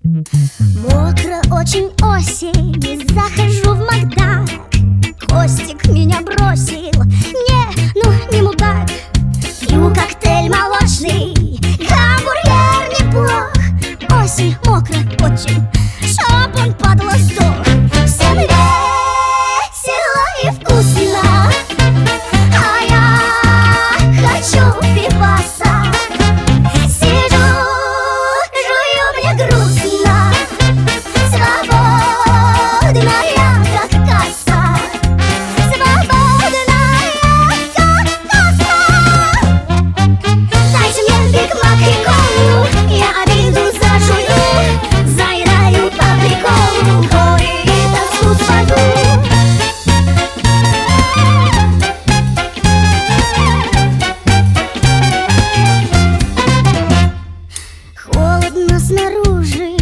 Мокро очень осень, и захожу в Макдак. Костик меня бросил, не мудак. Пью коктейль молочный, гамбургер неплох. Осень мокро очень, чтоб он падла сдох. Всем весело и вкусно, а я хочу пиваса. Сижу, жую, мне грустно, свободная как касса. Свободная как касса. Дайте мне Биг Мак и колу, я обиду зажую. Заедаю по приколу, горе и тоску свою. Холодно снаружи,